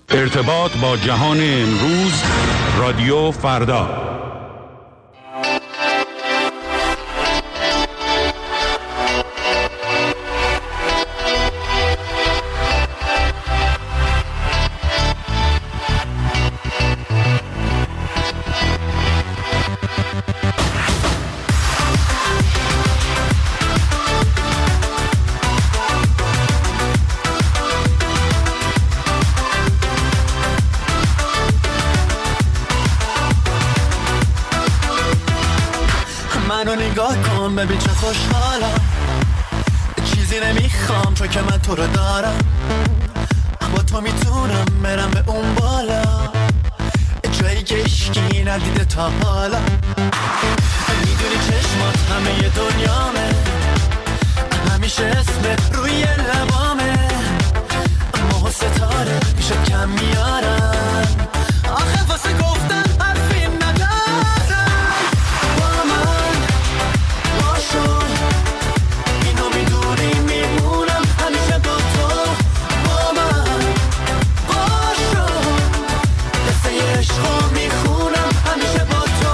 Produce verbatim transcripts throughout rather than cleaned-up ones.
ارتباط با جهان امروز، رادیو فردا. منو نگاه کن ببین چه خوشحالم، چیزی نمیخوام چون که من تو رو دارم. با تو میتونم برم به اون بالا، جایی که عشقی ندیده تا حالا. میدونی چشمات همه ی دنیامه، همیشه اسمت روی لبامه. ماه و ستاره پیشت کم میارن، آخه واسه گفتن حرفی ندارن. با من باشو، اینو میدونی میمونم همیشه با تو. با من باشو، قصه عشقو میخونم همیشه با تو.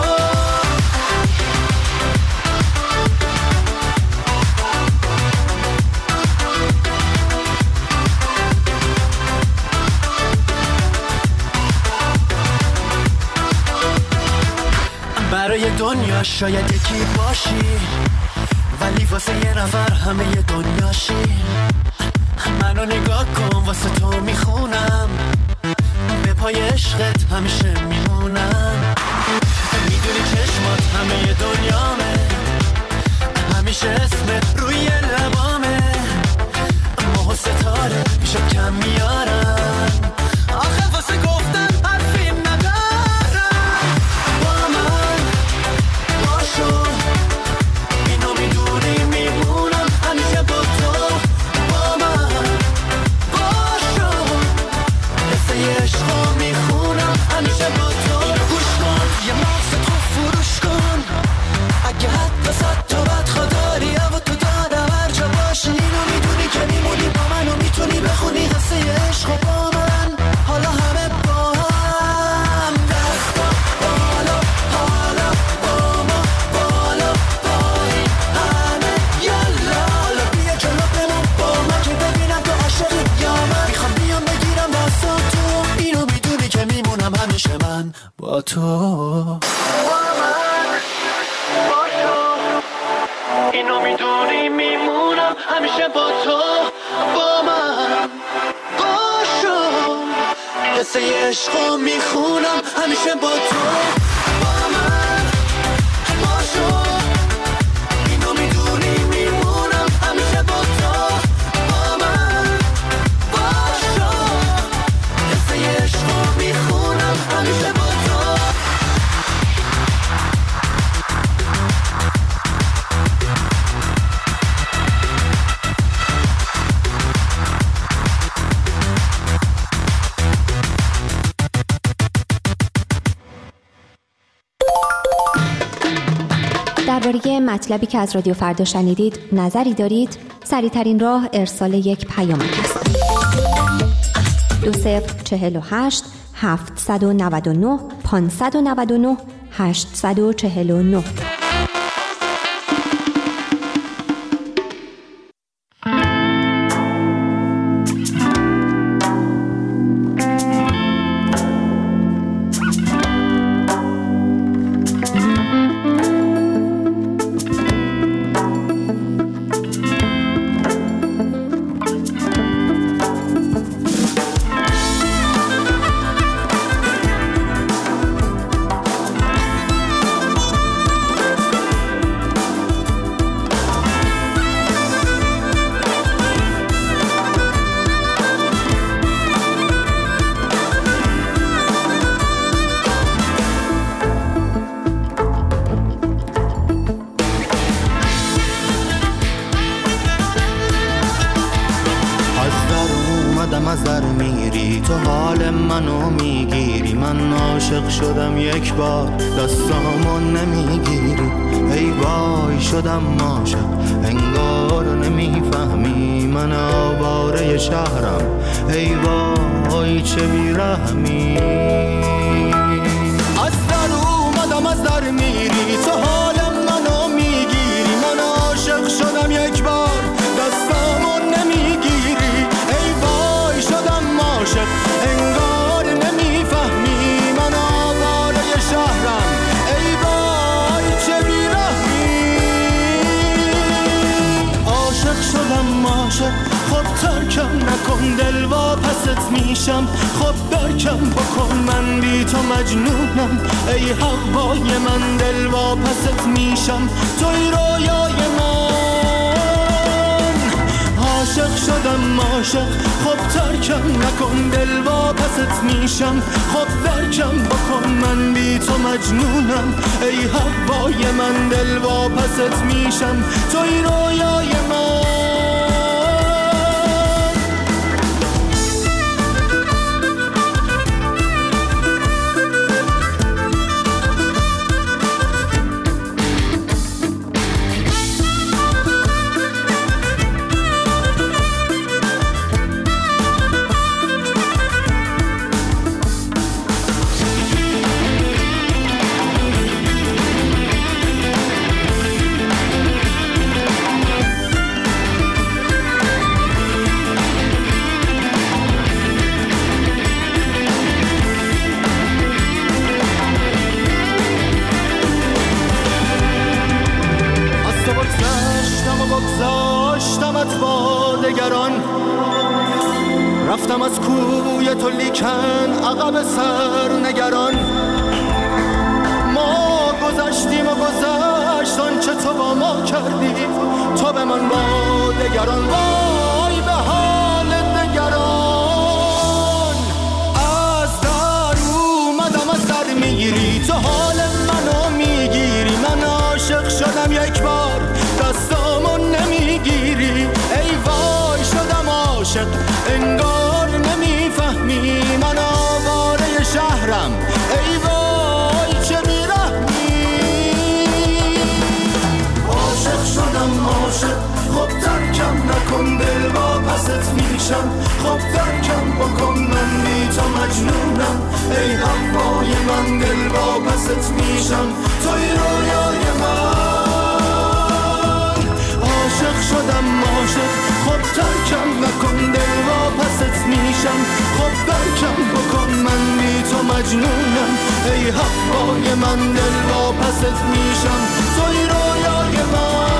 برای دنیا شاید یکی باشی، ولی واسه یه نفر همه ی دنیاشی. منو نگاه کن واسه تو میخونم، به پای عشقت همیشه میمونم. میدونی چشمات همه ی دنیامه، همیشه اسمت روی لبامه. ماه و ستاره پیشت کم میارن، آخه واسه گفتن حرفی ندارن. با من باشو، اینو میدونی میمونم همیشه با تو. با من باشو، قصه عشقو میخونم همیشه با تو. اینو گوش کن، یه مغزت رو فروش کن، اگه حد وسط تو بدخوا داری اما تو دادم هر جا باشی. اینو میدونی که میمونی با من و میتونی بخونی قصه عشقو با من. حالا همه با هم دستا بالا، حالا با ما بالا پایین همه یالا. حالا بیا جلو بمون با من که ببینم تو عاشقی یا من. میخوام بیام بگیرم دستا تو، اینو میدونی که میمونم همیشه من با تو. اینو میدونی میمونم همیشه با تو. با من باشو، قصه عشقو میخونم همیشه با تو. با من باشو، اینو میدونی میمونم همیشه با تو. با من باشو، قصه عشقو میخونم همیشه با تو. درباره مطلبی که از رادیو فردا شنیدید نظری دارید؟ سریع‌ترین راه ارسال یک پیامک است. دو صفر چهل و هشت هفتصد و نود و نه پانصد و نود و نه هشتصد و چهل و نه. از در میری تو حال منو میگیری، من عاشق شدم یک بار دستامو نمیگیری. ای وای شدم عاشق انگار نمیفهمی، من آواره شهرم ای وای چه بی بیرحمی. از در اومدم از در میری، تو حال منو میگیری، من عاشق شدم یک بار دستامو نمیگیری. ای وای شدم عاشق انگار نمیفهمی، من آواره شهرم ای وای چه بیرحمی. عاشق شدم عاشق، خب ترکم نکن دل واپست میشم، خب درکم بکن من بی تو مجنونم. ای هوای من دل واپست میشم، توی رویای من. عاشق شدم عاشق، خب ترکم نکن دل واپست میشم، خب درکم بکن من بی تو مجنونم. ای هوای من دل واپست میشم، توی رویای من. رفتم از کوی تو لیکن عقب سر نگران. ما گذشتیم و گذشت آنچه تو با ما کردی، تو به من با دگران. وای به حال دگران. از در اومدم از در میگیری، تو حال منو میگیری، من عاشق شدم یک بار دستامو نمیگیری. ای وای شدم عاشق انگار نمیفهمی، من آواره شهرم ای وای چه بیرحمی. عاشق شدم عاشق، خب ترکم نکن دل واپست میشم، خب درکم بکن من بی تو مجنونم. ای هوای من دل واپست میشم، توی رویای من. عاشق شدم عاشق، خب ترکم نکن دل واپست میشم، خب درکم بکن من بی تو مجنونم. ای هوای من دل واپست میشم، توی رویای من.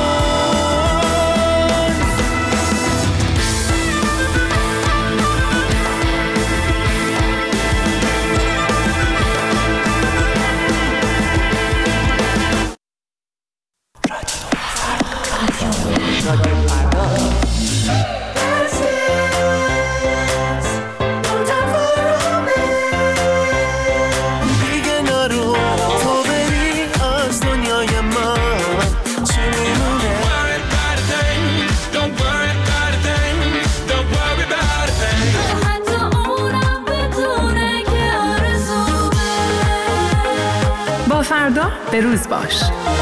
فردا به روز باش.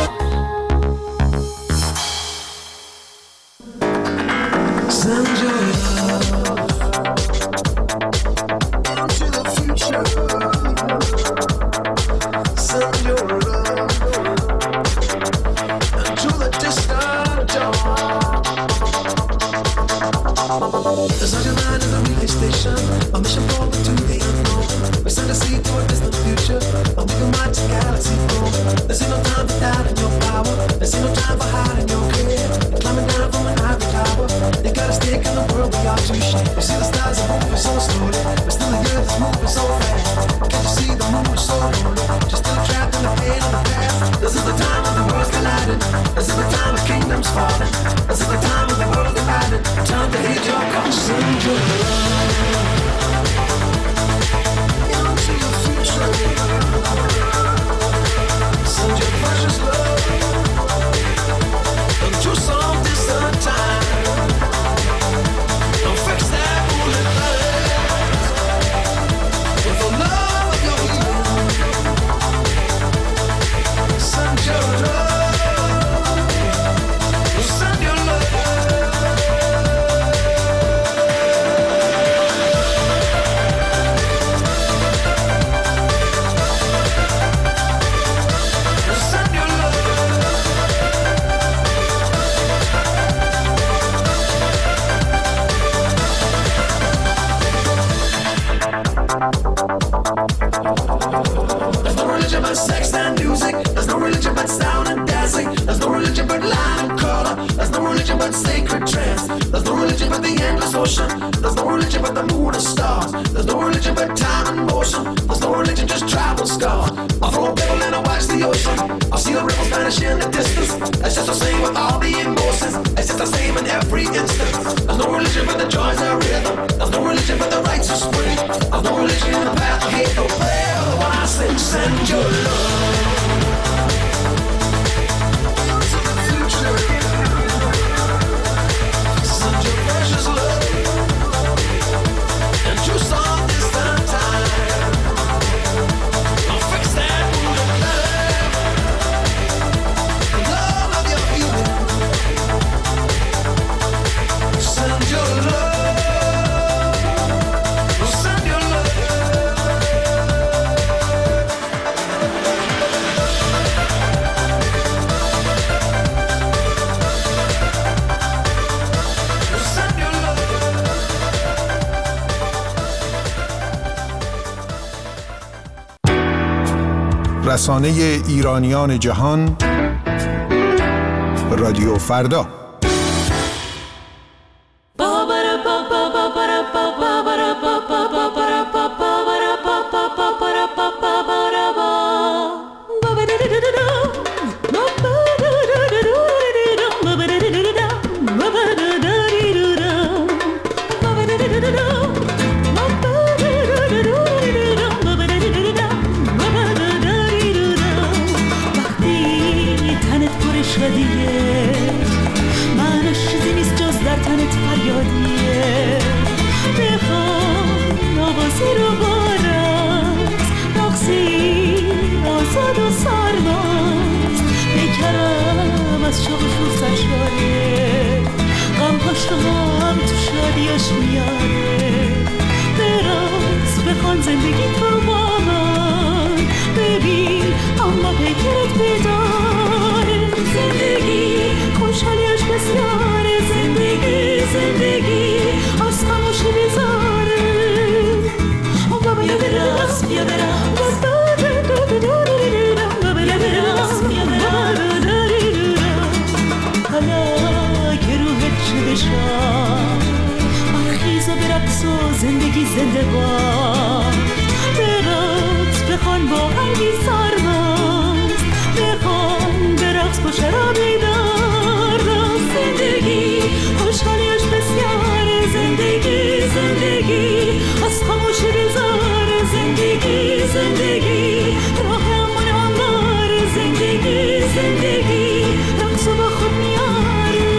A mission forward to the unknown. We send a seed toward distant future. And we can watch the galaxy grow. There's no time to doubt in your but sex and music. There's no religion but sound and dancing. There's no religion but line and color. There's no religion but sacred trance. There's no religion but the endless ocean. There's no religion but the moon and stars. There's no religion but time and motion. There's no religion, just tribal scars. I throw a pebble and I watch the ocean. I see the ripples vanish in the distance. It's just the same with all the emotions. It's just the same in every instant. There's no religion but the joys of rhythm. There's no religion but the rites of spring. There's no religion in the path of hate or prayer. When I sing, send your love. رسانه ایرانیان جهان رادیو فردا. زندگی زنده باد برقص بخوان با آهنگی سرمست بخوان برقص با شرابی دار زندگی خوشحالیش بسیار زندگی زندگی از خاموشی بیزار زندگی زندگی راه امان انبار زندگی زندگی رقص با خود میاره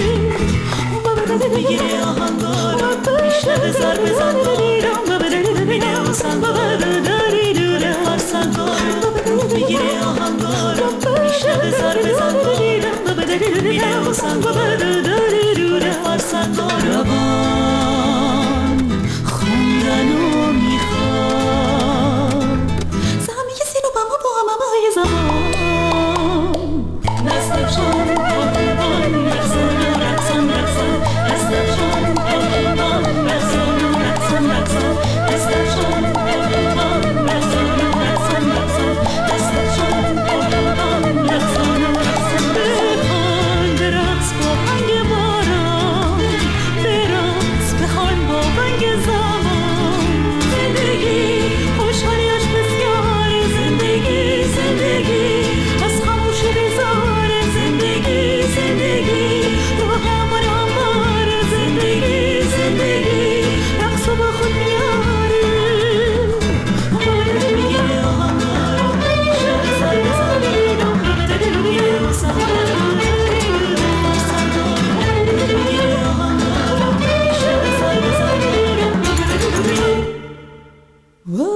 میگیره آهنگار میشه بزار بزن ببینه سن ببینه فرسنگار میگیره آهنگار میشه بزار بزن ببینه سن ببینه فرسنگار روان خوندن و میخواد زمی کسی رو با ما با همه بای زمان نستشان آهنگان رقصن رقصن رقصن نستشان آهنگان رقصن رقصن رقصن نستشان آهنگان رقصن رقصن رقصن نستشان آهنگان رقصن رقصن بخوان برقص با بانگ باران برقص بخوان با بانگ زمان زندگی خوشحالیش بسیار زندگی زندگی از خاموشی بیزار زندگی زندگی راه امان انبار زندگی زندگی رقص با خود میاره میگیره آهنگار میشه بزار بزار میگیره آهنگار میگیره آهنگار میشه بزار بزار